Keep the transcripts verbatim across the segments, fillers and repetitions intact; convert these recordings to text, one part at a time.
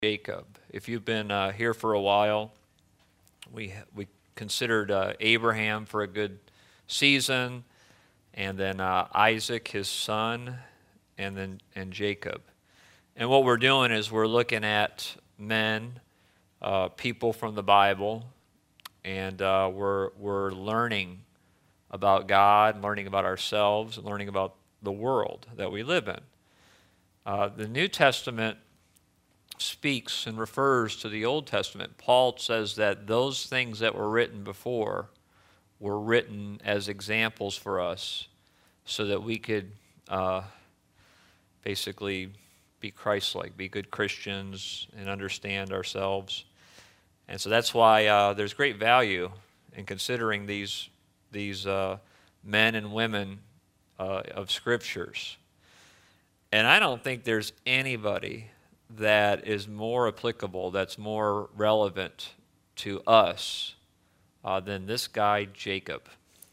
Jacob. If you've been uh, here for a while, we we considered uh, Abraham for a good season, and then uh, Isaac, his son, and then and Jacob. And what we're doing is we're looking at men, uh, people from the Bible, and uh, we're we're learning about God, learning about ourselves, and learning about the world that we live in. Uh, the New Testament speaks and refers to the Old Testament. Paul says that those things that were written before were written as examples for us so that we could uh, basically be Christ-like, be good Christians, and understand ourselves. And so that's why uh, there's great value in considering these, these uh, men and women uh, of Scriptures. And I don't think there's anybody that is more applicable, that's more relevant to us uh, than this guy Jacob.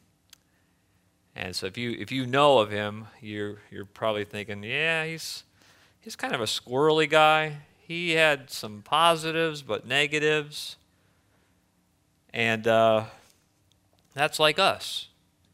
And so if you if you know of him, you're you're probably thinking, yeah, he's he's kind of a squirrely guy. He had some positives but negatives, and uh, that's like us.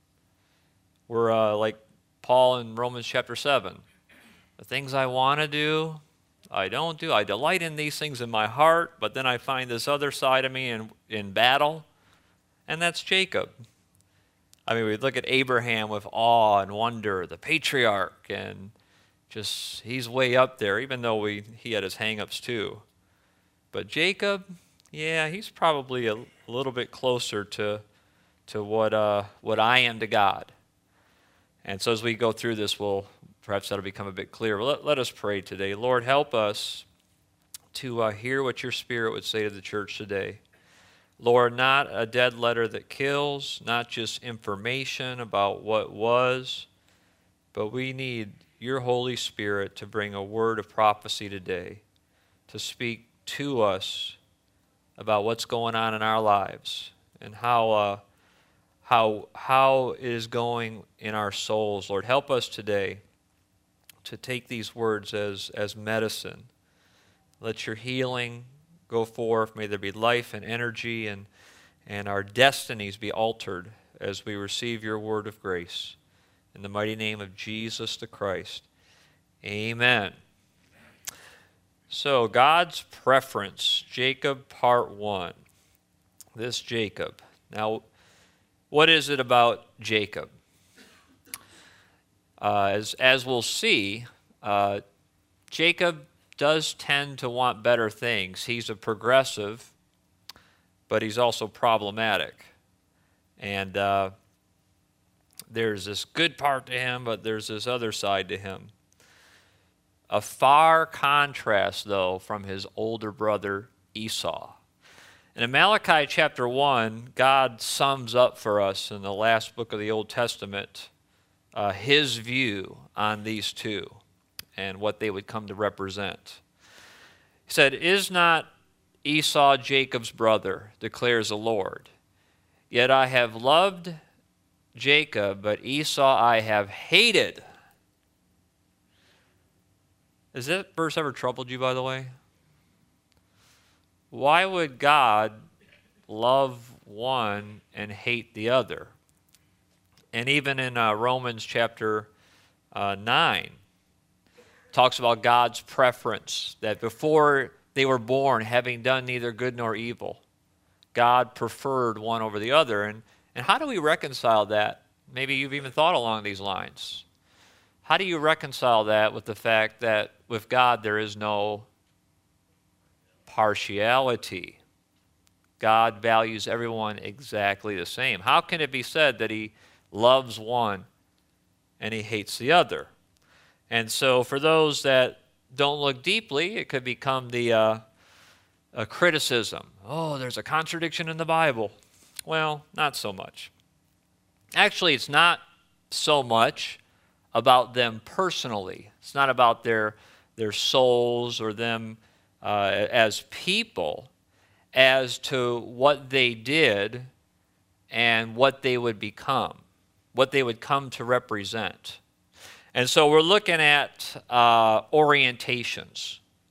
We're uh, like Paul in Romans chapter seven. The things I want to do, I don't do. I delight in these things in my heart, but then I find this other side of me in, in battle, and that's Jacob. I mean, we look at Abraham with awe and wonder, the patriarch, and just, he's way up there, even though we he had his hang-ups too. But Jacob, yeah, he's probably a, a little bit closer to, to what, uh, what I am to God. And so as we go through this, we'll perhaps that'll become a bit clearer. Let, let us pray today. Lord, help us to uh, hear what your Spirit would say to the church today. Lord, not a dead letter that kills, not just information about what was, but we need your Holy Spirit to bring a word of prophecy today, to speak to us about what's going on in our lives and how uh, how how it is going in our souls. Lord, help us today to take these words as, as medicine. Let your healing go forth. May there be life and energy, and, and our destinies be altered as we receive your word of grace. In the mighty name of Jesus the Christ, amen. So, God's preference, Jacob part one. This Jacob. Now, what is it about Jacob? Uh, as, as we'll see, uh, Jacob does tend to want better things. He's a progressive, but he's also problematic. And uh, there's this good part to him, but there's this other side to him. A far contrast, though, from his older brother Esau. And in Malachi chapter one, God sums up for us in the last book of the Old Testament Uh, his view on these two and what they would come to represent. He said, "Is not Esau Jacob's brother, declares the Lord. Yet I have loved Jacob, but Esau I have hated." Has that verse ever troubled you, by the way? Why would God love one and hate the other? And even in uh, Romans chapter uh, nine, talks about God's preference, that before they were born, having done neither good nor evil, God preferred one over the other. And, and how do we reconcile that? Maybe you've even thought along these lines. How do you reconcile that with the fact that with God there is no partiality? God values everyone exactly the same. How can it be said that he loves one and he hates the other? And so for those that don't look deeply, it could become the uh, a criticism. Oh, there's a contradiction in the Bible. Well, not so much. Actually, it's not so much about them personally. It's not about their, their souls or them uh, as people, as to what they did and what they would become, what they would come to represent. And so we're looking at uh, orientations.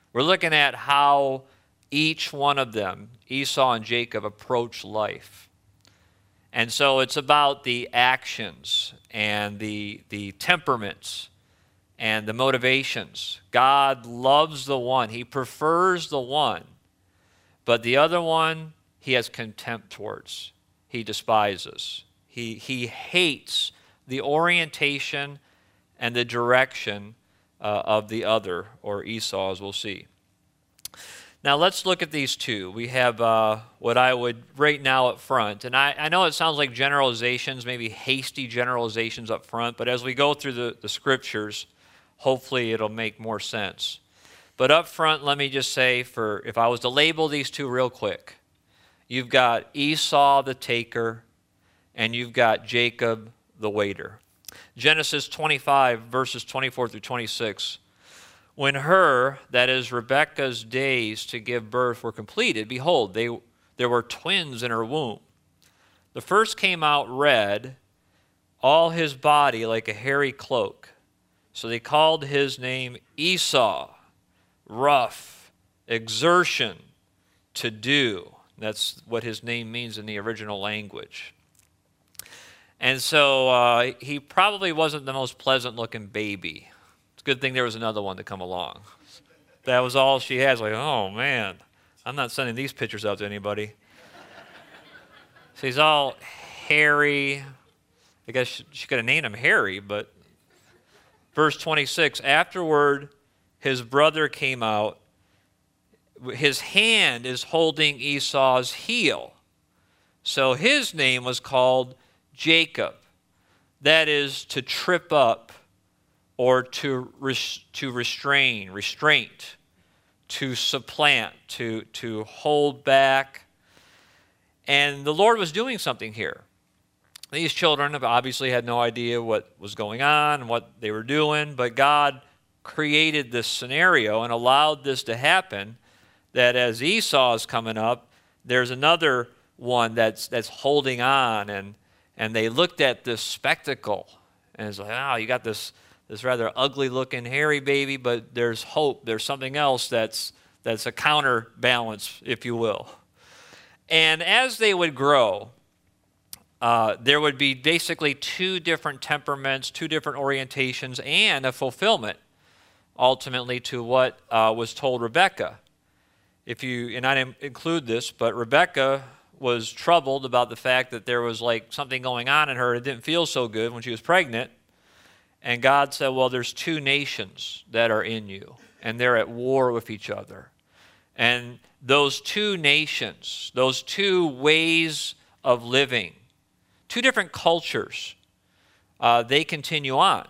We're looking at how each one of them, Esau and Jacob, approach life. And so it's about the actions and the, the temperaments and the motivations. God loves the one. He prefers the one. But the other one, he has contempt towards. He despises. He, he hates the orientation and the direction uh, of the other, or Esau, as we'll see. Now let's look at these two. We have uh, what I would rate now up front. And I, I know it sounds like generalizations, maybe hasty generalizations up front, but as we go through the, the scriptures, hopefully it'll make more sense. But up front, let me just say, for if I was to label these two real quick, you've got Esau the taker, and you've got Jacob the waiter. Genesis twenty-five, verses twenty-four through twenty-six. When her, that is Rebekah's days to give birth were completed, behold, they, there were twins in her womb. The first came out red, all his body like a hairy cloak. So they called his name Esau, rough, exertion, to do. That's what his name means in the original language. And so uh, he probably wasn't the most pleasant-looking baby. It's a good thing there was another one to come along. That was all she has. Like, oh, man, I'm not sending these pictures out to anybody. So he's all hairy. I guess she, she could have named him Harry, but verse twenty-six, afterward his brother came out. His hand is holding Esau's heel. So his name was called Jacob. That is to trip up, or to res- to restrain, restraint, to supplant, to, to hold back. And the Lord was doing something here. These children have obviously had no idea what was going on and what they were doing, but God created this scenario and allowed this to happen, that as Esau is coming up, there's another one that's that's holding on, and and they looked at this spectacle, and it's like, oh, you got this this rather ugly-looking hairy baby, but there's hope. There's something else that's that's a counterbalance, if you will. And as they would grow, uh, there would be basically two different temperaments, two different orientations, and a fulfillment, ultimately, to what uh, was told Rebekah. If you, and I didn't include this, but Rebekah was troubled about the fact that there was like something going on in her. It didn't feel so good when she was pregnant. And God said, well, there's two nations that are in you, and they're at war with each other. And those two nations, those two ways of living, two different cultures, uh, they continue on.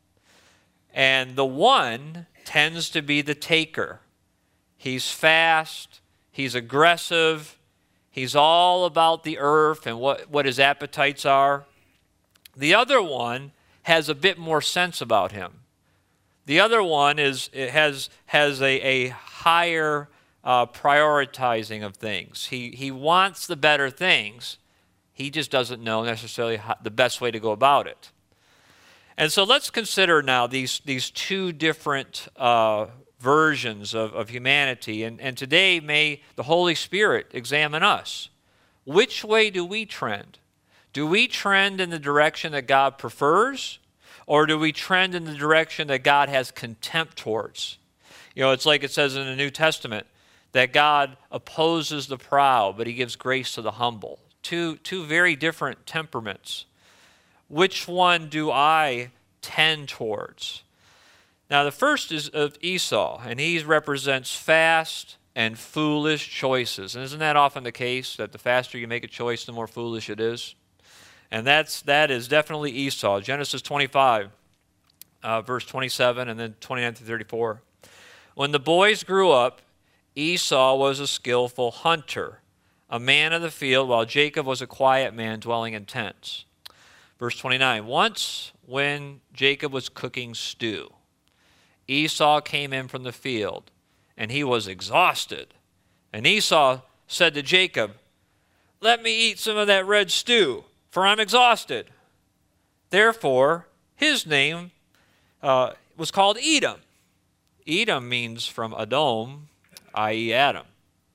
And the one tends to be the taker. He's fast, he's aggressive, he's all about the earth and what, what his appetites are. The other one has a bit more sense about him. The other one is it has has a, a higher uh, prioritizing of things. He he wants the better things. He just doesn't know necessarily how, the best way to go about it. And so let's consider now these these two different uh, versions of, of humanity. And, and today may the Holy Spirit examine us. Which way do we trend? Do we trend in the direction that God prefers, or do we trend in the direction that God has contempt towards? You know, it's like it says in the New Testament that God opposes the proud, but he gives grace to the humble. Two, two very different temperaments. Which one do I tend towards? Now, the first is of Esau, and he represents fast and foolish choices. And isn't that often the case, that the faster you make a choice, the more foolish it is? And that's, that is definitely Esau. Genesis twenty-five, uh, verse twenty-seven, and then twenty-nine through thirty-four. When the boys grew up, Esau was a skillful hunter, a man of the field, while Jacob was a quiet man dwelling in tents. Verse twenty-nine, once when Jacob was cooking stew, Esau came in from the field, and he was exhausted. And Esau said to Jacob, let me eat some of that red stew, for I'm exhausted. Therefore, his name uh, was called Edom. Edom means from Edom, that is. Adam.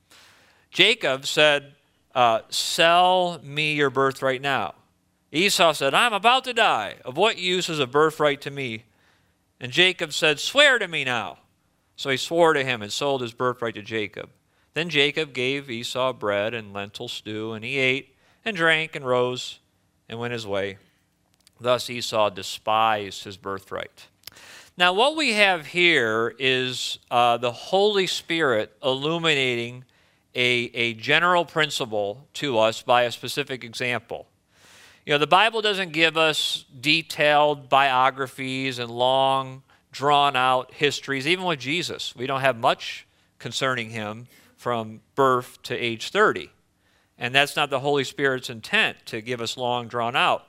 Jacob said, uh, sell me your birthright now. Esau said, I'm about to die. Of what use is a birthright to me? And Jacob said, swear to me now. So he swore to him and sold his birthright to Jacob. Then Jacob gave Esau bread and lentil stew, and he ate and drank and rose and went his way. Thus Esau despised his birthright. Now what we have here is uh, the Holy Spirit illuminating a, a general principle to us by a specific example. You know, the Bible doesn't give us detailed biographies and long, drawn-out histories. Even with Jesus, we don't have much concerning him from birth to age thirty. And that's not the Holy Spirit's intent, to give us long, drawn-out.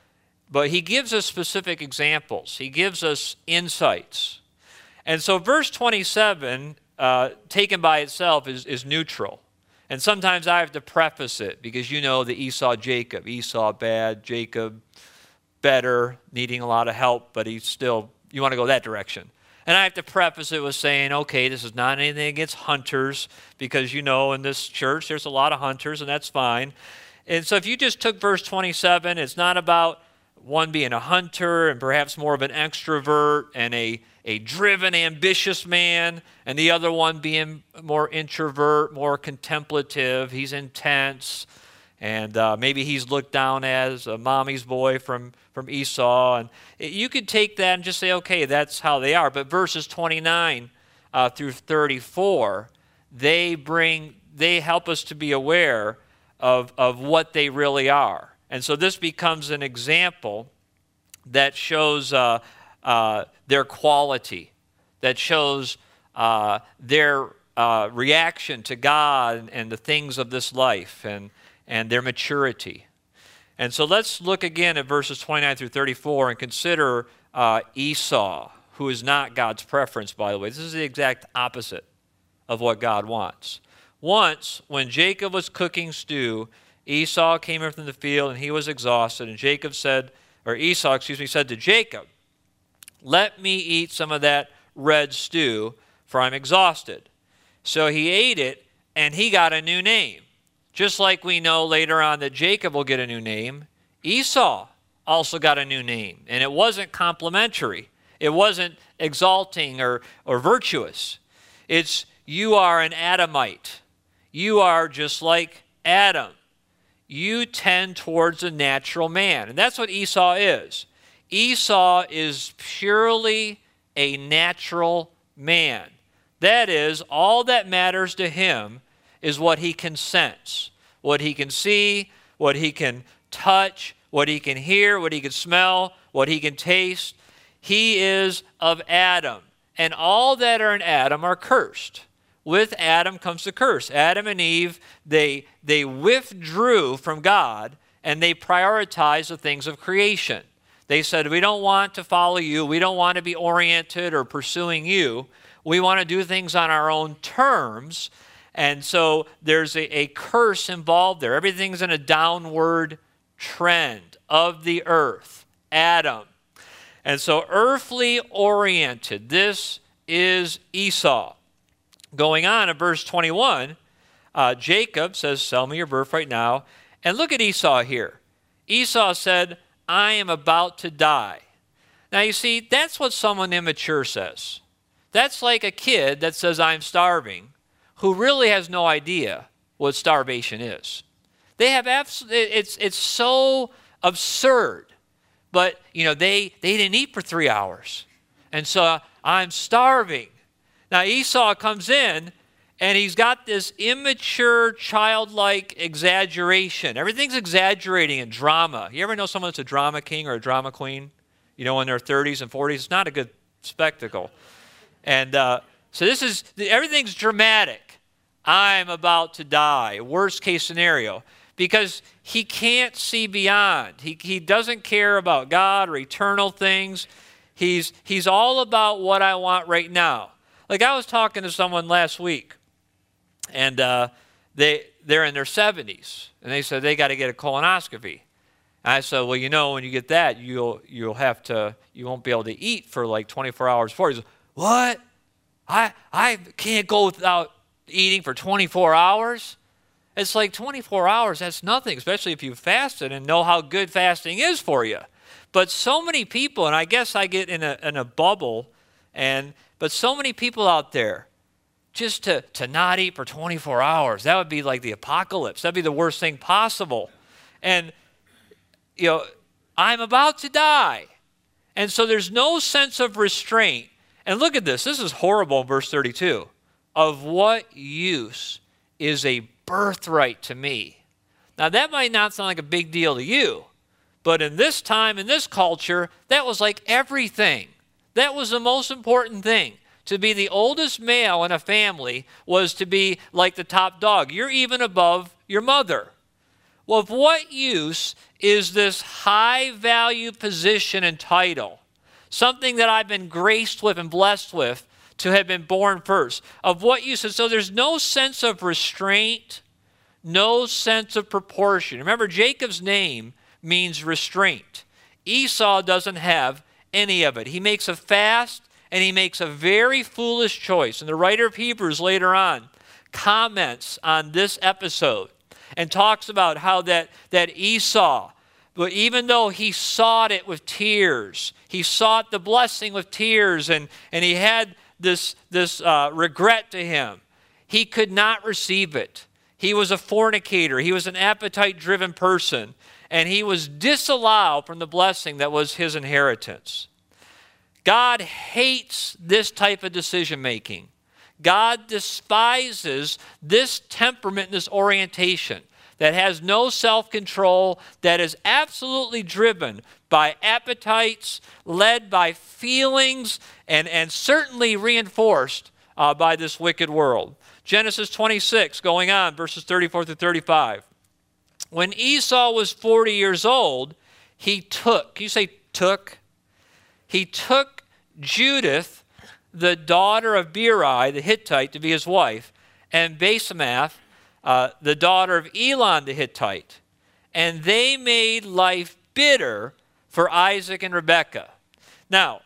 But he gives us specific examples. He gives us insights. And so verse twenty-seven, uh, taken by itself, is, is neutral. And sometimes I have to preface it because you know the Esau, Jacob. Esau bad, Jacob better, needing a lot of help, but he's still, you want to go that direction. And I have to preface it with saying, okay, this is not anything against hunters, because you know in this church there's a lot of hunters, and that's fine. And so if you just took verse twenty-seven, it's not about one being a hunter and perhaps more of an extrovert and a, a driven, ambitious man, and the other one being more introvert, more contemplative. He's intense, and uh, maybe he's looked down as a mommy's boy from, from Esau. And you could take that and just say, okay, that's how they are. But verses twenty-nine uh, through thirty-four, they bring, they help us to be aware of, of what they really are. And so this becomes an example that shows uh, uh, their quality, that shows uh, their uh, reaction to God and, and the things of this life, and, and their maturity. And so let's look again at verses twenty-nine through thirty-four and consider uh, Esau, who is not God's preference, by the way. This is the exact opposite of what God wants. Once, when Jacob was cooking stew, Esau came in from the field, and he was exhausted. And Jacob said, or Esau, excuse me, said to Jacob, let me eat some of that red stew, for I'm exhausted. So he ate it, and he got a new name. Just like we know later on that Jacob will get a new name, Esau also got a new name. And it wasn't complimentary. It wasn't exalting or, or virtuous. It's, you are an Adamite. You are just like Adam. You tend towards a natural man. And that's what Esau is. Esau is purely a natural man. That is, all that matters to him is what he can sense, what he can see, what he can touch, what he can hear, what he can smell, what he can taste. He is of Adam. And all that are in Adam are cursed. With Adam comes the curse. Adam and Eve, they, they withdrew from God, and they prioritized the things of creation. They said, we don't want to follow you. We don't want to be oriented or pursuing you. We want to do things on our own terms. And so there's a, a curse involved there. Everything's in a downward trend of the earth. Adam. And so earthly oriented, this is Esau. Going on in verse twenty-one, uh, Jacob says, sell me your birthright now. And look at Esau here. Esau said, I am about to die. Now you see, that's what someone immature says. That's like a kid that says, I'm starving, who really has no idea what starvation is. They have absolutely, it's, it's so absurd. But, you know, they, they didn't eat for three hours. And so I'm starving. Now Esau comes in, and he's got this immature, childlike exaggeration. Everything's exaggerating in drama. You ever know someone that's a drama king or a drama queen? You know, in their thirties and forties? It's not a good spectacle. And uh, so this is, everything's dramatic. I'm about to die. Worst case scenario. Because he can't see beyond. He, he doesn't care about God or eternal things. He's, he's all about what I want right now. Like I was talking to someone last week, and uh, they, they're in their seventies, and they said they got to get a colonoscopy. And I said, well, you know, when you get that, you'll, you'll have to, you won't be able to eat for like twenty-four hours before. He said, what? I, I can't go without eating for twenty-four hours. It's like twenty-four hours, that's nothing, especially if you've fasted and know how good fasting is for you. But so many people, and I guess I get in a, in a bubble, and but so many people out there, just to, to not eat for twenty-four hours, that would be like the apocalypse. That'd be the worst thing possible. And, you know, I'm about to die. And so there's no sense of restraint. And look at this. This is horrible in verse thirty-two. Of what use is a birthright to me? Now, that might not sound like a big deal to you, but in this time, in this culture, that was like everything. That was the most important thing. To be the oldest male in a family was to be like the top dog. You're even above your mother. Well, of what use is this high-value position and title? Something that I've been graced with and blessed with to have been born first. Of what use? And so there's no sense of restraint, no sense of proportion. Remember, Jacob's name means restraint. Esau doesn't have any of it. He makes a fast, and he makes a very foolish choice. And the writer of Hebrews later on comments on this episode and talks about how that, that Esau, but even though he sought it with tears, he sought the blessing with tears, and, and he had this, this uh, regret to him, he could not receive it. He was a fornicator. He was an appetite-driven person, and he was disallowed from the blessing that was his inheritance. God hates this type of decision-making. God despises this temperament, this orientation that has no self-control, that is absolutely driven by appetites, led by feelings, and, and certainly reinforced uh, by this wicked world. Genesis twenty-six, going on, verses thirty-four through thirty-five. When Esau was forty years old, he took, can you say took? He took Judith, the daughter of Beeri, the Hittite, to be his wife, and Basemath, uh, the daughter of Elon the Hittite. And they made life bitter for Isaac and Rebekah. Now,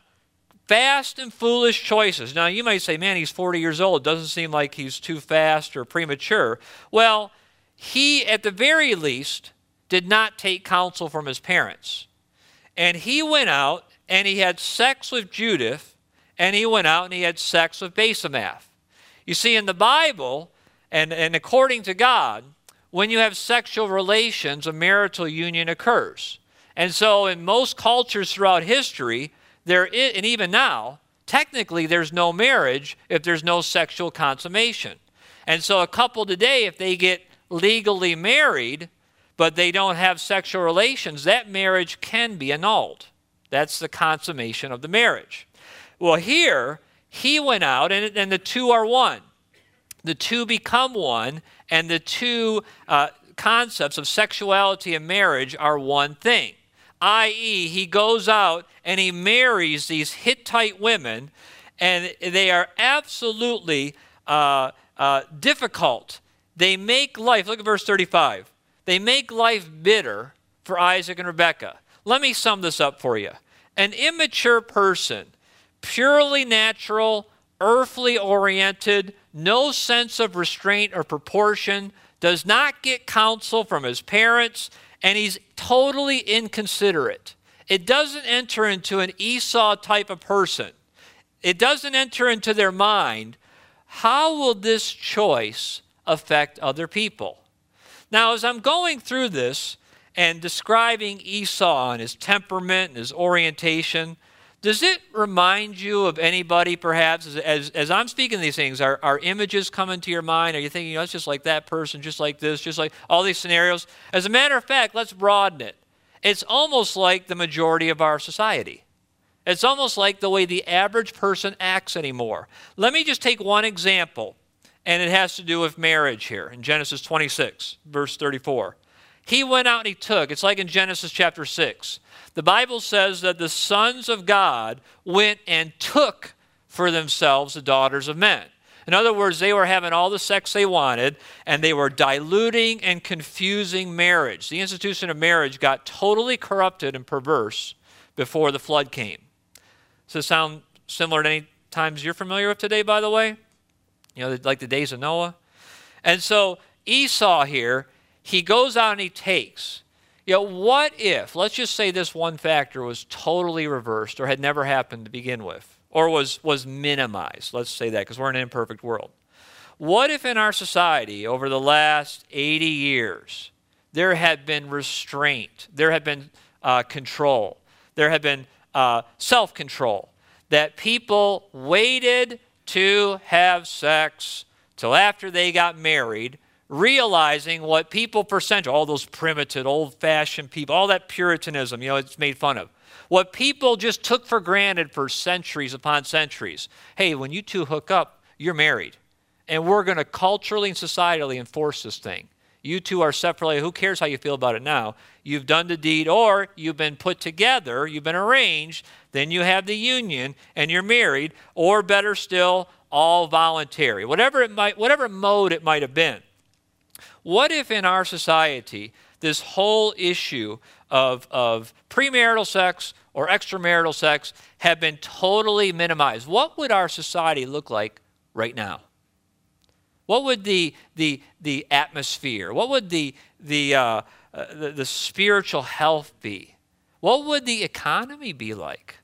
fast and foolish choices. Now, you might say, man, he's forty years old. Doesn't seem like he's too fast or premature. Well, he, at the very least, did not take counsel from his parents. And he went out and he had sex with Judith, and he went out and he had sex with Basemath. You see, in the Bible, and, and according to God, when you have sexual relations, a marital union occurs. And so in most cultures throughout history, there is, and even now, technically there's no marriage if there's no sexual consummation. And so a couple today, if they get legally married, but they don't have sexual relations, that marriage can be annulled. That's the consummation of the marriage. Well, here, he went out, and, and the two are one. The two become one, and the two uh, concepts of sexuality and marriage are one thing. that is, he goes out and he marries these Hittite women, and they are absolutely uh, uh, difficult. They make life, look at verse thirty-five. They make life bitter for Isaac and Rebekah. Let me sum this up for you. An immature person, purely natural, earthly oriented, no sense of restraint or proportion, does not get counsel from his parents, and he's totally inconsiderate. It doesn't enter into an Esau type of person. It doesn't enter into their mind, how will this choice affect other people? Now, as I'm going through this and describing Esau and his temperament and his orientation, does it remind you of anybody, perhaps, as, as, as I'm speaking these things, are, are images coming to your mind? Are you thinking, you know, it's just like that person, just like this, just like all these scenarios? As a matter of fact, let's broaden it. It's almost like the majority of our society. It's almost like the way the average person acts anymore. Let me just take one example, and it has to do with marriage here in Genesis twenty-six, verse thirty-four. He went out and he took, it's like in Genesis chapter six. The Bible says that the sons of God went and took for themselves the daughters of men. In other words, they were having all the sex they wanted, and they were diluting and confusing marriage. The institution of marriage got totally corrupted and perverse before the flood came. Does this sound similar to any times you're familiar with today, by the way. You know, like the days of Noah. And so Esau here, he goes out and he takes. You know, what if, let's just say this one factor was totally reversed or had never happened to begin with, or was, was minimized. Let's say that because we're in an imperfect world. What if in our society over the last eighty years, there had been restraint, there had been uh, control, there had been uh, self-control, that people waited to have sex till after they got married, realizing what people for centuries, all those primitive, old-fashioned people, all that Puritanism, you know, it's made fun of. What people just took for granted for centuries upon centuries. Hey, when you two hook up, you're married. And we're going to culturally and societally enforce this thing. You two are separately. Who cares how you feel about it now? You've done the deed, or you've been put together, you've been arranged, then you have the union, and you're married, or better still, all voluntary. Whatever it might, whatever mode it might have been. What if in our society, this whole issue of, of premarital sex or extramarital sex had been totally minimized? What would our society look like right now? What would the, the, the atmosphere, what would the, the, uh, uh, the, the spiritual health be? What would the economy be like?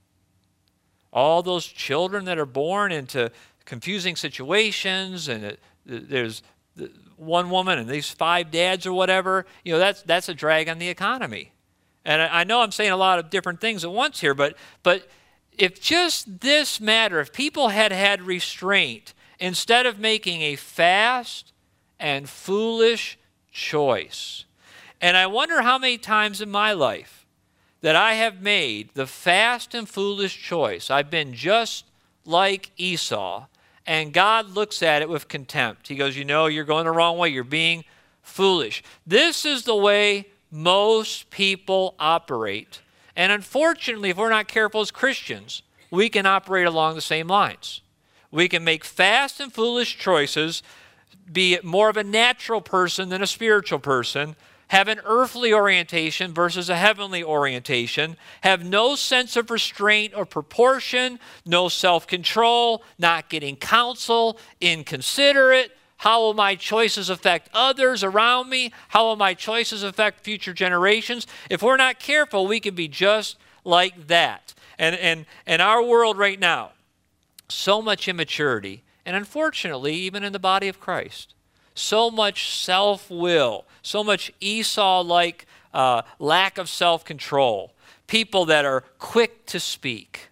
All those children that are born into confusing situations, and it, there's one woman and these five dads or whatever, you know, that's, that's a drag on the economy. And I, I know I'm saying a lot of different things at once here, but, but if just this matter, if people had had restraint, instead of making a fast and foolish choice. And I wonder how many times in my life that I have made the fast and foolish choice. I've been just like Esau, and God looks at it with contempt. He goes, you know, you're going the wrong way. You're being foolish. This is the way most people operate. And unfortunately, if we're not careful as Christians, we can operate along the same lines. We can make fast and foolish choices, be more of a natural person than a spiritual person, have an earthly orientation versus a heavenly orientation, have no sense of restraint or proportion, no self-control, not getting counsel, inconsiderate. How will my choices affect others around me? How will my choices affect future generations? If we're not careful, we can be just like that. And, and, and our world right now, so much immaturity, and unfortunately, even in the body of Christ, so much self-will, so much Esau-like uh, lack of self-control, people that are quick to speak,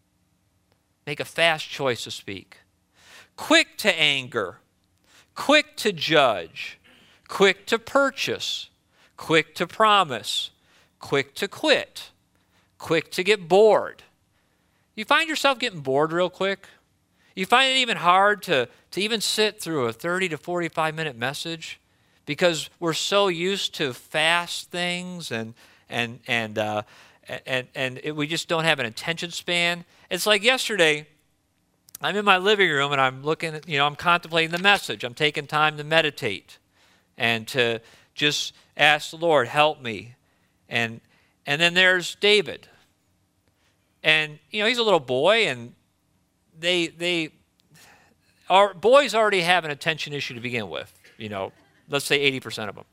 make a fast choice to speak, quick to anger, quick to judge, quick to purchase, quick to promise, quick to quit, quick to get bored. You find yourself getting bored real quick? You find it even hard to, to even sit through a thirty to forty-five minute message because we're so used to fast things and and and uh, and and it, we just don't have an attention span. It's like yesterday, I'm in my living room and I'm looking at, you know, I'm contemplating the message. I'm taking time to meditate and to just ask the Lord, help me. And and then there's David. And, you know, he's a little boy, and they, they, our boys already have an attention issue to begin with, you know, let's say eighty percent of them.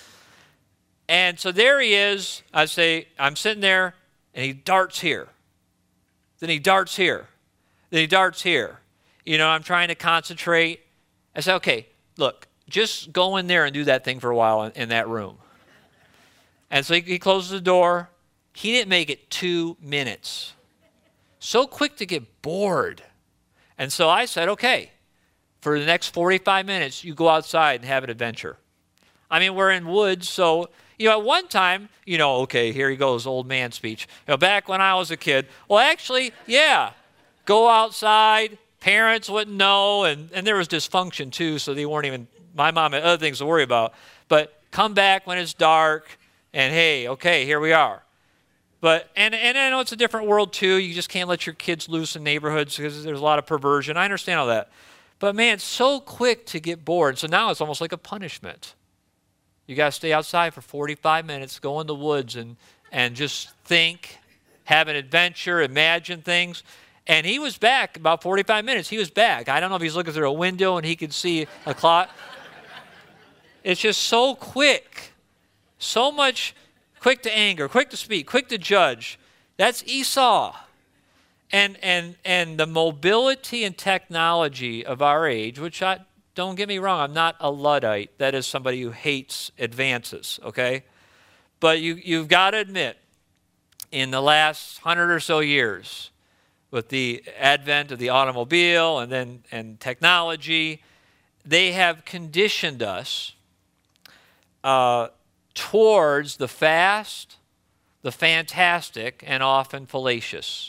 And so there he is. I say, I'm sitting there, and he darts here. Then he darts here. Then he darts here. You know, I'm trying to concentrate. I say, okay, look, just go in there and do that thing for a while in, in that room. And so he, he closes the door. He didn't make it two minutes. So quick to get bored. And so I said, okay, for the next forty-five minutes, you go outside and have an adventure. I mean, we're in woods, so, you know, at one time, you know, okay, here he goes, old man speech. You know, back when I was a kid, well, actually, yeah, go outside, parents wouldn't know, and, and there was dysfunction too, so they weren't even, my mom had other things to worry about. But come back when it's dark, and hey, okay, here we are. But, and, and I know it's a different world too. You just can't let your kids loose in neighborhoods because there's a lot of perversion. I understand all that. But man, it's so quick to get bored. So now it's almost like a punishment. You got to stay outside for forty-five minutes, go in the woods and, and just think, have an adventure, imagine things. And he was back about forty-five minutes. He was back. I don't know if he's looking through a window and he could see a clock. It's just so quick. So much quick to anger, quick to speak, quick to judge. That's Esau. And and and the mobility and technology of our age, which I don't get me wrong, I'm not a Luddite. That is somebody who hates advances, okay? But you, you've got to admit, in the last hundred or so years, with the advent of the automobile and then and technology, they have conditioned us uh, towards the fast, the fantastic, and often fallacious.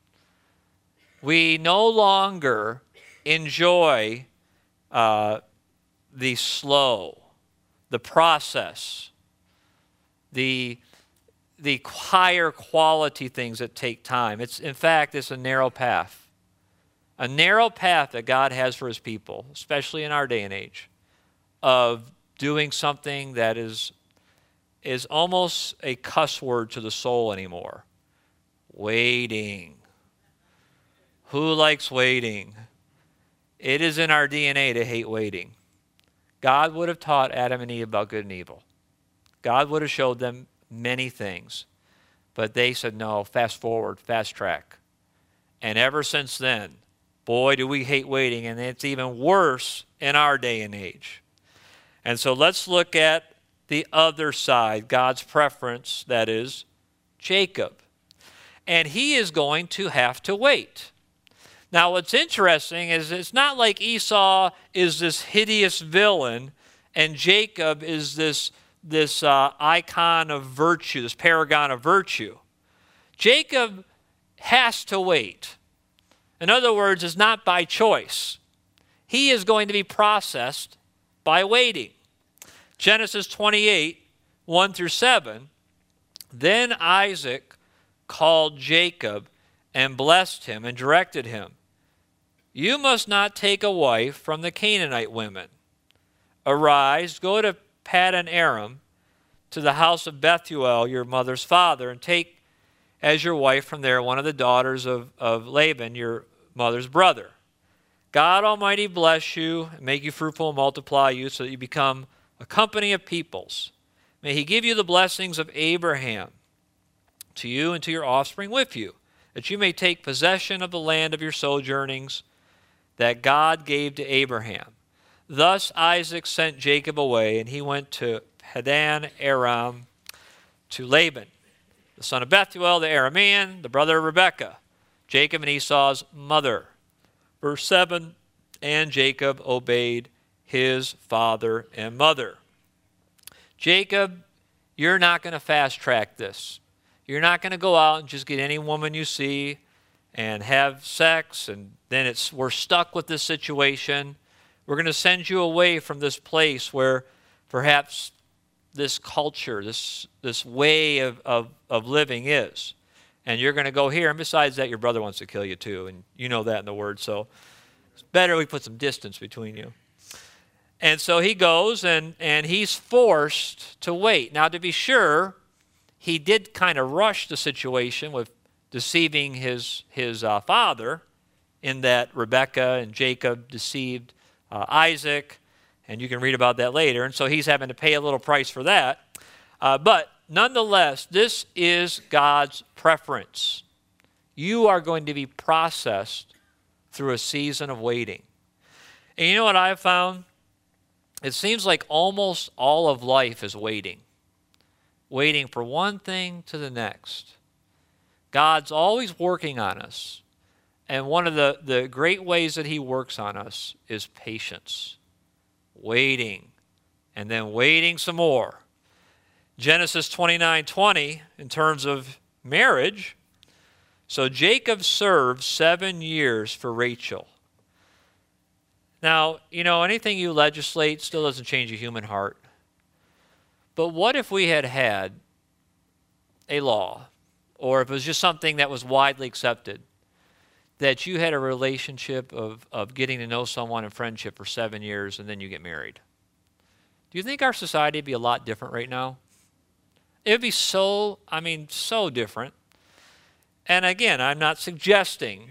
We no longer enjoy uh, the slow, the process, the the higher quality things that take time. It's, in fact, it's a narrow path. A narrow path that God has for his people, especially in our day and age, of doing something that is, is almost a cuss word to the soul anymore. Waiting. Who likes waiting? It is in our D N A to hate waiting. God would have taught Adam and Eve about good and evil. God would have showed them many things. But they said, no, fast forward, fast track. And ever since then, boy, do we hate waiting. And it's even worse in our day and age. And so let's look at the other side, God's preference, that is Jacob. And he is going to have to wait. Now, what's interesting is it's not like Esau is this hideous villain and Jacob is this, this uh, icon of virtue, this paragon of virtue. Jacob has to wait. In other words, it's not by choice. He is going to be processed by waiting. Genesis twenty-eight, one through seven, then Isaac called Jacob and blessed him and directed him, you must not take a wife from the Canaanite women. Arise, go to Paddan Aram, to the house of Bethuel, your mother's father, and take as your wife from there one of the daughters of, of Laban, your mother's brother. God Almighty bless you, and make you fruitful and multiply you, so that you become a company of peoples. May he give you the blessings of Abraham to you and to your offspring with you, that you may take possession of the land of your sojournings that God gave to Abraham. Thus Isaac sent Jacob away, and he went to Paddan Aram to Laban, the son of Bethuel, the Aramean, the brother of Rebekah, Jacob and Esau's mother. Verse seven, and Jacob obeyed his father and mother. Jacob, you're not going to fast track this. You're not going to go out and just get any woman you see and have sex, and then it's we're stuck with this situation. We're going to send you away from this place where perhaps this culture, this this way of, of, of living is. And you're going to go here. And besides that, your brother wants to kill you too. And you know that in the Word. So it's better we put some distance between you. And so he goes, and, and he's forced to wait. Now, to be sure, he did kind of rush the situation with deceiving his, his uh, father, in that Rebekah and Jacob deceived uh, Isaac. And you can read about that later. And so he's having to pay a little price for that. Uh, but nonetheless, this is God's preference. You are going to be processed through a season of waiting. And you know what I've found? It seems like almost all of life is waiting. Waiting for one thing to the next. God's always working on us. And one of the, the great ways that he works on us is patience. Waiting. And then waiting some more. Genesis twenty-nine twenty, in terms of marriage, so Jacob served seven years for Rachel. Now, you know, anything you legislate still doesn't change a human heart. But what if we had had a law, or if it was just something that was widely accepted, that you had a relationship of, of getting to know someone in friendship for seven years and then you get married? Do you think our society would be a lot different right now? It would be so, I mean, so different. And again, I'm not suggesting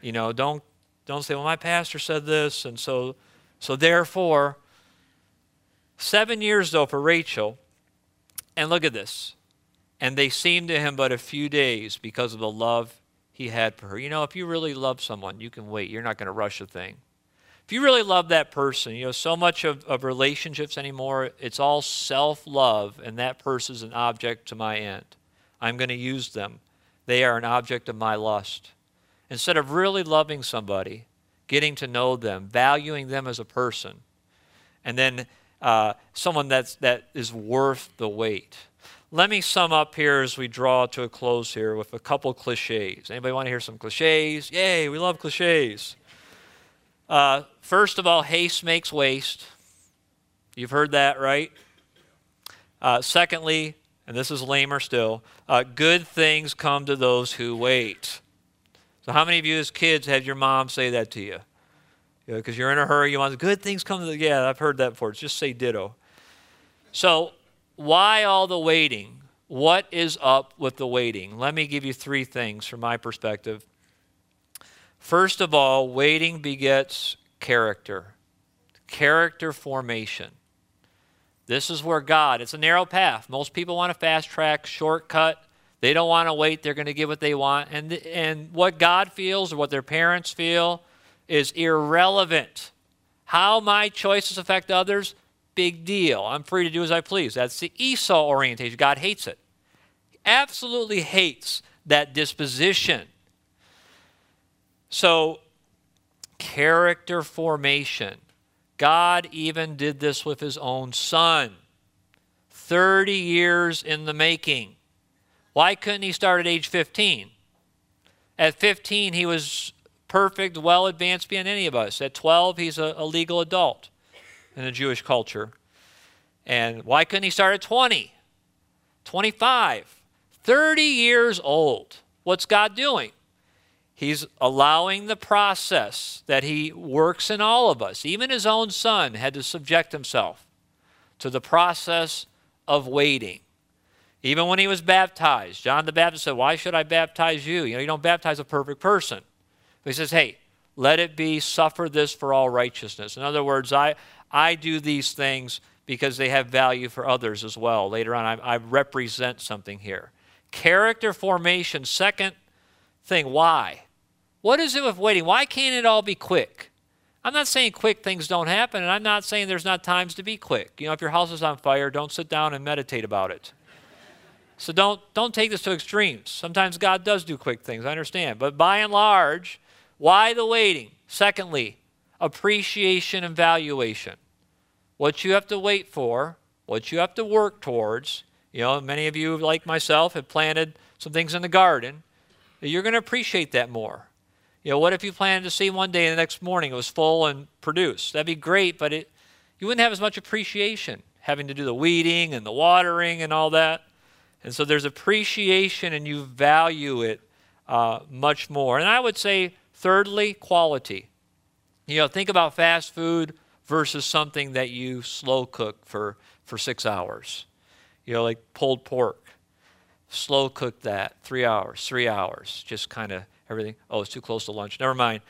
You know, don't don't say, well, my pastor said this, and so so therefore, seven years though for Rachel, and look at this. And they seemed to him but a few days because of the love he had for her. You know, if you really love someone, you can wait. You're not going to rush a thing. If you really love that person, you know, so much of, of relationships anymore, it's all self-love, and that person is an object to my end. I'm going to use them. They are an object of my lust. Instead of really loving somebody, getting to know them, valuing them as a person, and then uh, someone that's, that is worth the wait. Let me sum up here as we draw to a close here with a couple cliches. Anybody want to hear some cliches? Yay, we love cliches. Uh, first of all, haste makes waste. You've heard that, right? Uh, secondly, and this is lamer still, uh, good things come to those who wait. So how many of you as kids had your mom say that to you? Because you know, you're in a hurry, you want good things come to the, yeah, I've heard that before. Just say ditto. So why all the waiting? What is up with the waiting? Let me give you three things from my perspective. First of all, waiting begets character. Character formation. This is where God, it's a narrow path. Most people want a fast track, shortcut. They don't want to wait. They're going to get what they want. And, and what God feels or what their parents feel is irrelevant. How my choices affect others, big deal. I'm free to do as I please. That's the Esau orientation. God hates it. He absolutely hates that disposition. So, character formation. God even did this with his own son. thirty years in the making. Why couldn't he start at age fifteen? At fifteen, he was perfect, well advanced beyond any of us. At twelve, he's a, a legal adult in the Jewish culture. And why couldn't he start at twenty? twenty-five. thirty years old. What's God doing? He's allowing the process that he works in all of us. Even his own son had to subject himself to the process of waiting. Even when he was baptized, John the Baptist said, why should I baptize you? You know, you don't baptize a perfect person. But he says, hey, let it be, suffer this for all righteousness. In other words, I, I do these things because they have value for others as well. Later on, I, I represent something here. Character formation, second thing, why? What is it with waiting? Why can't it all be quick? I'm not saying quick things don't happen, and I'm not saying there's not times to be quick. You know, if your house is on fire, don't sit down and meditate about it. So don't, don't take this to extremes. Sometimes God does do quick things, I understand. But by and large, why the waiting? Secondly, appreciation and valuation. What you have to wait for, what you have to work towards. You know, many of you, like myself, have planted some things in the garden. You're going to appreciate that more. You know, what if you planned to see one day and the next morning it was full and produced? That'd be great, but it, you wouldn't have as much appreciation having to do the weeding and the watering and all that. And so there's appreciation and you value it uh, much more. And I would say, thirdly, quality. You know, think about fast food versus something that you slow cook for, for six hours. You know, like pulled pork. Slow cook that, three hours, three hours, just kind of everything. Oh, it's too close to lunch. Never mind.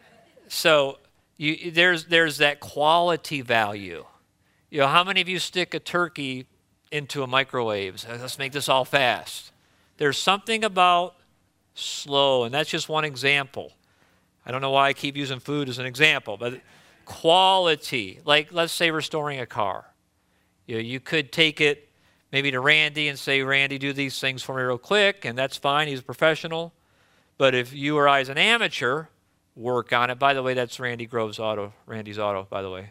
So you, there's there's that quality value. You know, how many of you stick a turkey into a microwave? Let's make this all fast. There's something about slow, and that's just one example. I don't know why I keep using food as an example, but quality, like let's say restoring a car. You know, you could take it maybe to Randy and say, Randy, do these things for me real quick, and that's fine. He's a professional. But if you or I as an amateur work on it, by the way, that's Randy Grove's auto, Randy's auto, by the way. In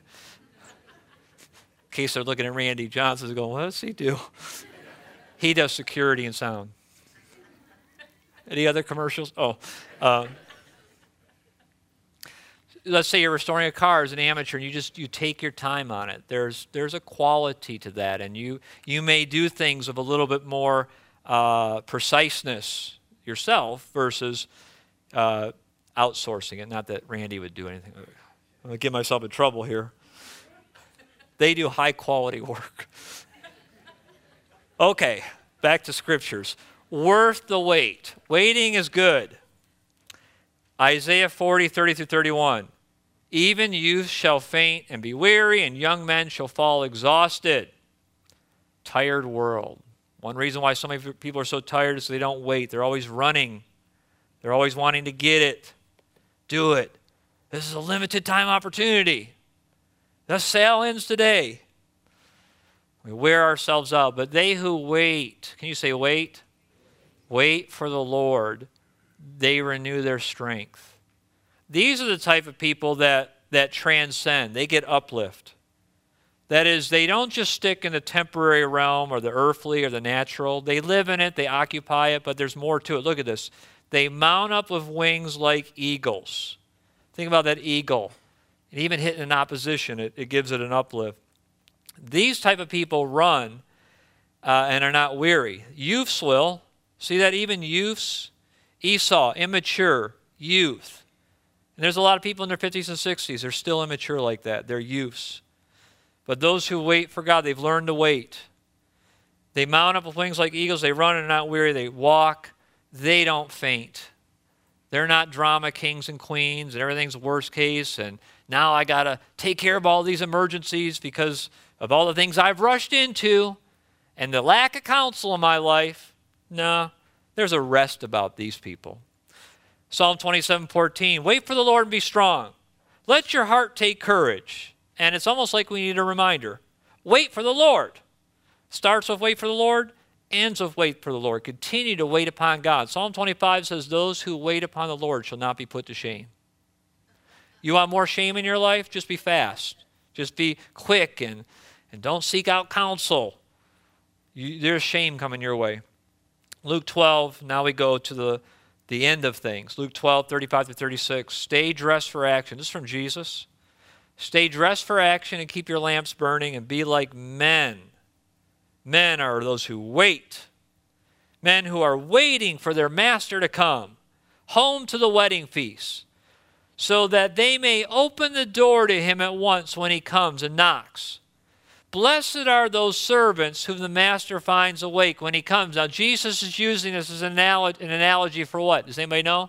case they're looking at Randy Johnson going, what does he do? He does security and sound. Any other commercials? Oh. Uh, let's say you're restoring a car as an amateur and you just you take your time on it. There's there's a quality to that, and you you may do things of a little bit more uh, preciseness yourself versus uh, outsourcing it. Not that Randy would do anything. I'm going to get myself in trouble here. They do high quality work. Okay, back to scriptures. Worth the wait. Waiting is good. Isaiah forty, thirty through thirty-one. Even youth shall faint and be weary, and young men shall fall exhausted. Tired world. One reason why so many people are so tired is they don't wait. They're always running. They're always wanting to get it. Do it. This is a limited time opportunity. The sale ends today. We wear ourselves out. But they who wait, can you say wait? Wait for the Lord. They renew their strength. These are the type of people that, that transcend. They get uplift. That is, they don't just stick in the temporary realm or the earthly or the natural. They live in it, they occupy it, but there's more to it. Look at this. They mount up with wings like eagles. Think about that eagle. And even hitting an opposition, it, it gives it an uplift. These type of people run uh, and are not weary. Youths will. See that? Even youths. Esau, immature, youth. And there's a lot of people in their fifties and sixties. They're still immature like that. They're youths. But those who wait for God, they've learned to wait. They mount up with wings like eagles. They run and are not weary. They walk. They don't faint. They're not drama kings and queens and everything's worst case. And now I got to take care of all these emergencies because of all the things I've rushed into and the lack of counsel in my life. No, there's a rest about these people. Psalm twenty-seven fourteen, wait for the Lord and be strong. Let your heart take courage. And it's almost like we need a reminder. Wait for the Lord. Starts with wait for the Lord, ends with wait for the Lord. Continue to wait upon God. Psalm twenty-five says, those who wait upon the Lord shall not be put to shame. You want more shame in your life? Just be fast. Just be quick and, and don't seek out counsel. You, there's shame coming your way. Luke twelve, now we go to the, the end of things. Luke twelve, thirty-five to thirty-six. Stay dressed for action. This is from Jesus. Stay dressed for action and keep your lamps burning and be like men. Men are those who wait. Men who are waiting for their master to come home to the wedding feast so that they may open the door to him at once when he comes and knocks. Blessed are those servants whom the master finds awake when he comes. Now, Jesus is using this as an analogy, an analogy for what? Does anybody know?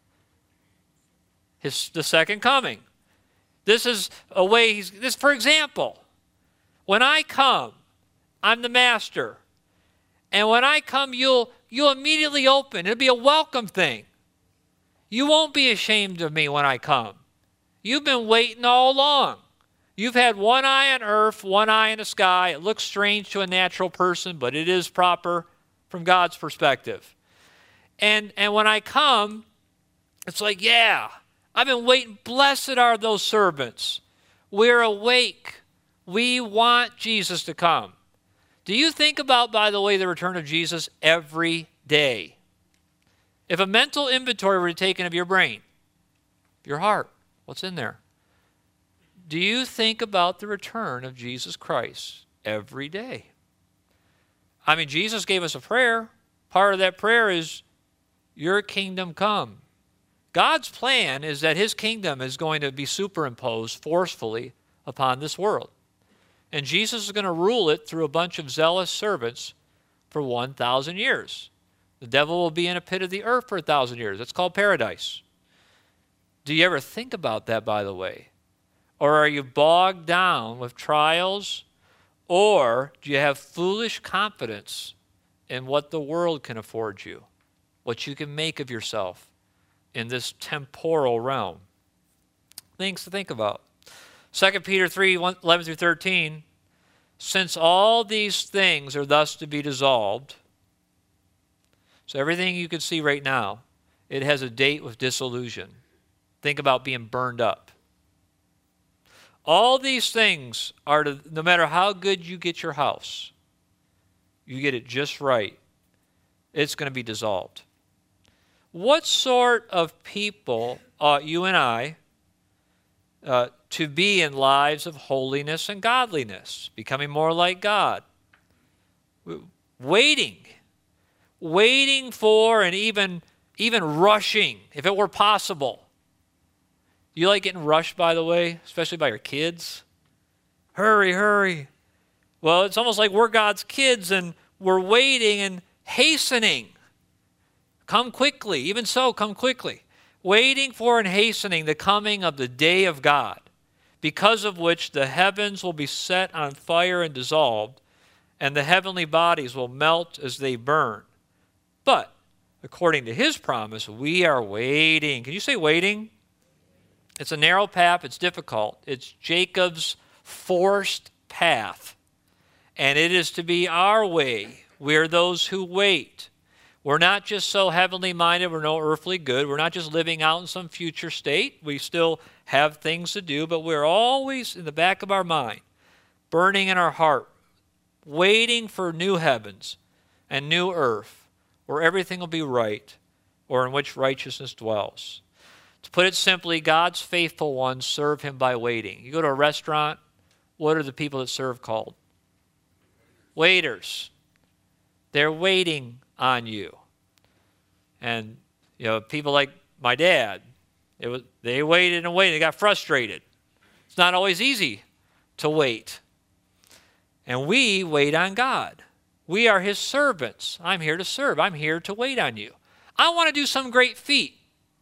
His, the second coming. This is a way he's, this, for example, when I come, I'm the master. And when I come, you'll, you'll immediately open. It'll be a welcome thing. You won't be ashamed of me when I come. You've been waiting all along. You've had one eye on earth, one eye in the sky. It looks strange to a natural person, but it is proper from God's perspective. And, and when I come, it's like, yeah, I've been waiting. Blessed are those servants. We're awake. We want Jesus to come. Do you think about, by the way, the return of Jesus every day? If a mental inventory were taken of your brain, your heart, what's in there? Do you think about the return of Jesus Christ every day? I mean, Jesus gave us a prayer. Part of that prayer is, your kingdom come. God's plan is that his kingdom is going to be superimposed forcefully upon this world. And Jesus is going to rule it through a bunch of zealous servants for one thousand years. The devil will be in a pit of the earth for one thousand years. That's called paradise. Do you ever think about that, by the way? Or are you bogged down with trials? Or do you have foolish confidence in what the world can afford you? What you can make of yourself in this temporal realm? Things to think about. Second Peter three, eleven through thirteen, since all these things are thus to be dissolved, so everything you can see right now, it has a date with dissolution. Think about being burned up. All these things are to, no matter how good you get your house, you get it just right, it's going to be dissolved. What sort of people ought you and I uh, to be in lives of holiness and godliness, becoming more like God? Waiting. Waiting for and even, even rushing, if it were possible. You like getting rushed, by the way, especially by your kids? Hurry, hurry. Well, it's almost like we're God's kids and we're waiting and hastening. Come quickly. Even so, come quickly. waiting for and hastening the coming of the day of God, because of which the heavens will be set on fire and dissolved, and the heavenly bodies will melt as they burn. But according to his promise, we are waiting. Can you say waiting? It's a narrow path. It's difficult. It's Jacob's forced path. And it is to be our way. We're those who wait. We're not just so heavenly minded, we're no earthly good. We're not just living out in some future state. We still have things to do, but we're always in the back of our mind, burning in our heart, waiting for new heavens and new earth, where everything will be right, or in which righteousness dwells. To put it simply, God's faithful ones serve him by waiting. You go to a restaurant, what are the people that serve called? Waiters. They're waiting on you. And, you know, people like my dad, it was, they waited and waited. They got frustrated. It's not always easy to wait. And we wait on God. We are his servants. I'm here to serve. I'm here to wait on you. I want to do some great feat.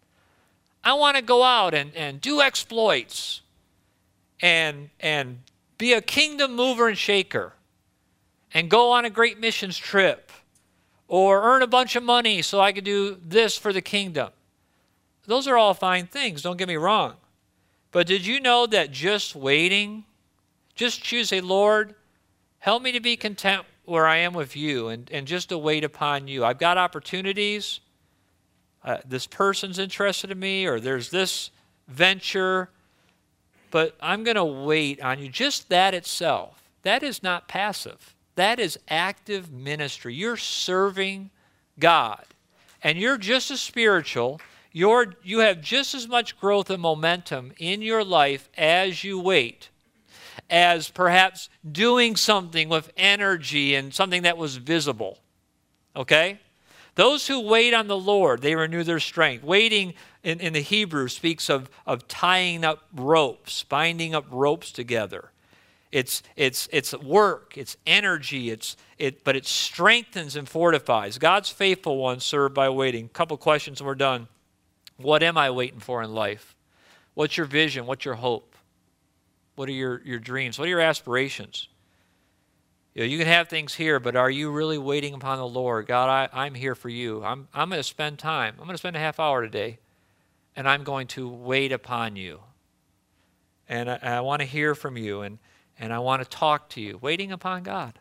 I want to go out and, and do exploits and, and be a kingdom mover and shaker and go on a great missions trip or earn a bunch of money so I could do this for the kingdom. Those are all fine things, don't get me wrong. But did you know that just waiting, just choose, say, Lord, help me to be content where I am with you and, and just to wait upon you. I've got opportunities. Uh, this person's interested in me, or there's this venture, but I'm going to wait on you. Just that itself, that is not passive. That is active ministry. You're serving God, and you're just as spiritual. You're, you have just as much growth and momentum in your life as you wait, as perhaps doing something with energy and something that was visible. Okay? Those who wait on the Lord, they renew their strength. Waiting in, in the Hebrew speaks of, of tying up ropes, binding up ropes together. It's, it's, it's work, it's energy, it's, it, but it strengthens and fortifies. God's faithful ones serve by waiting. A couple questions and we're done. What am I waiting for in life? What's your vision? What's your hope? What are your, your dreams? What are your aspirations? You know, you can have things here, but are you really waiting upon the Lord? God, I, I'm here for you. I'm, I'm going to spend time. I'm going to spend a half hour today, and I'm going to wait upon you. And I, I want to hear from you, and, and I want to talk to you. Waiting upon God.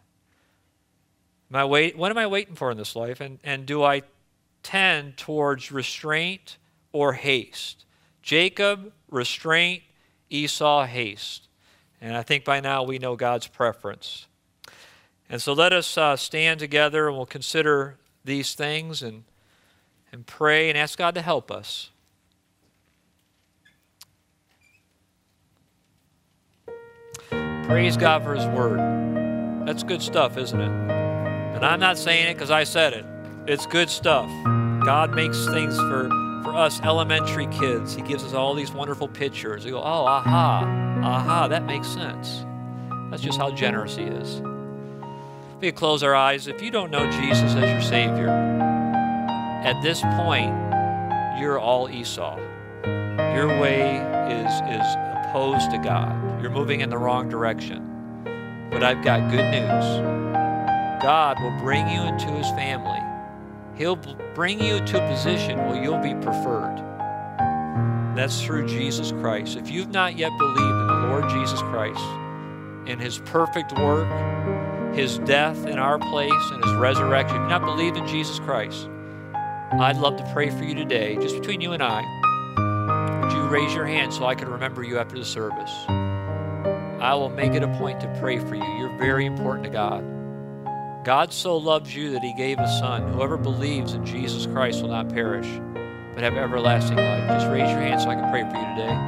Am I wait, what am I waiting for in this life? And, and do I tend towards restraint or haste? Jacob, restraint. Esau, haste. And I think by now we know God's preference. And so let us uh, stand together and we'll consider these things and, and pray and ask God to help us. Praise God for his word. That's good stuff, isn't it? And I'm not saying it because I said it. It's good stuff. God makes things for, for us elementary kids. He gives us all these wonderful pictures. We go, oh, aha, aha, that makes sense. That's just how generous he is. We close our eyes. If you don't know Jesus as your Savior, at this point, you're all Esau. Your way is, is opposed to God. You're moving in the wrong direction. But I've got good news. God will bring you into his family. He'll bring you to a position where you'll be preferred. That's through Jesus Christ. If you've not yet believed in the Lord Jesus Christ, in his perfect work, his death in our place, and his resurrection, if you've not believed in Jesus Christ, I'd love to pray for you today, just between you and I. Would you raise your hand so I can remember you after the service? I will make it a point to pray for you. You're very important to God. God so loves you that he gave his son. Whoever believes in Jesus Christ will not perish, but have everlasting life. Just raise your hand so I can pray for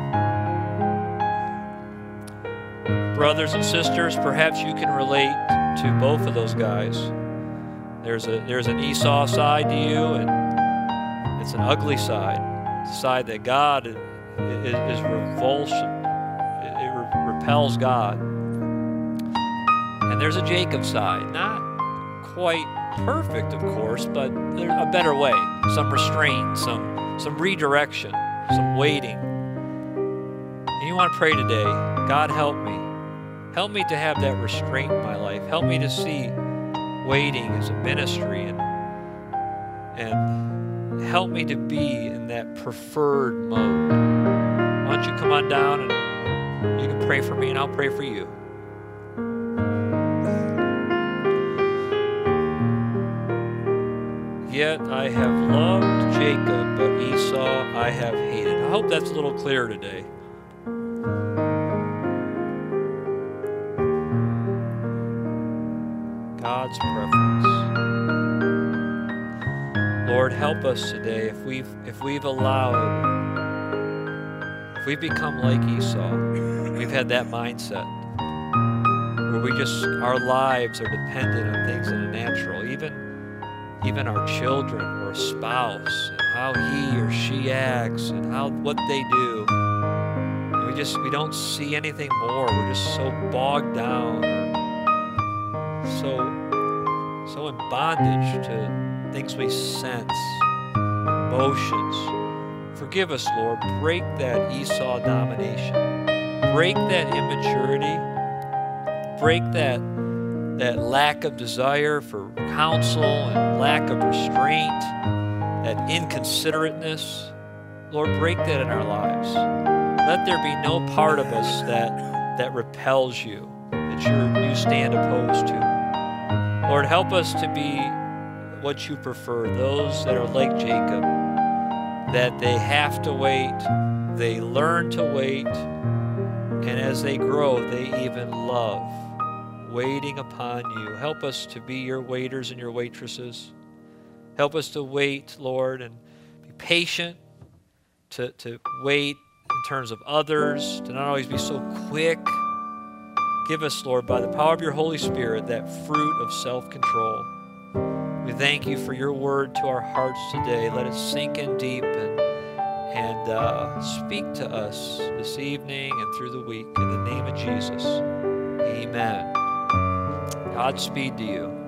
you today. Brothers and sisters, perhaps you can relate to both of those guys. There's a there's an Esau side to you, and it's an ugly side. It's a side that God is, is revulsion. It, it repels God. And there's a Jacob side, not quite perfect, of course, but there's a better way. Some restraint, some, some redirection, some waiting. And you want to pray today, God, help me. Help me to have that restraint in my life. Help me to see waiting as a ministry, and, and help me to be in that preferred mode. Why don't you come on down and you can pray for me and I'll pray for you. Yet I have loved Jacob, but Esau I have hated. I hope that's a little clearer today. God's preference. Lord, help us today if we've if we've allowed, if we've become like Esau, we've had that mindset where we just, our lives are dependent on things in the natural, even even our children or a spouse, and how he or she acts and how what they do. And we just we don't see anything more. We're just so bogged down, or so so in bondage to things we sense, emotions. Forgive us, Lord. Break that Esau domination. Break that immaturity. Break that that lack of desire for counsel and lack of restraint, that inconsiderateness. Lord, break that in our lives. Let there be no part of us that, that repels you, that you're, you stand opposed to. Lord, help us to be what you prefer, those that are like Jacob, that they have to wait, they learn to wait, and as they grow, they even love waiting upon you. Help us to be your waiters and your waitresses. Help us to wait, Lord, and be patient, to, to wait in terms of others, to not always be so quick. Give us, Lord, by the power of your Holy Spirit, that fruit of self-control. We thank you for your word to our hearts today. Let it sink in deep and, and uh, speak to us this evening and through the week. In the name of Jesus, amen. Godspeed to you.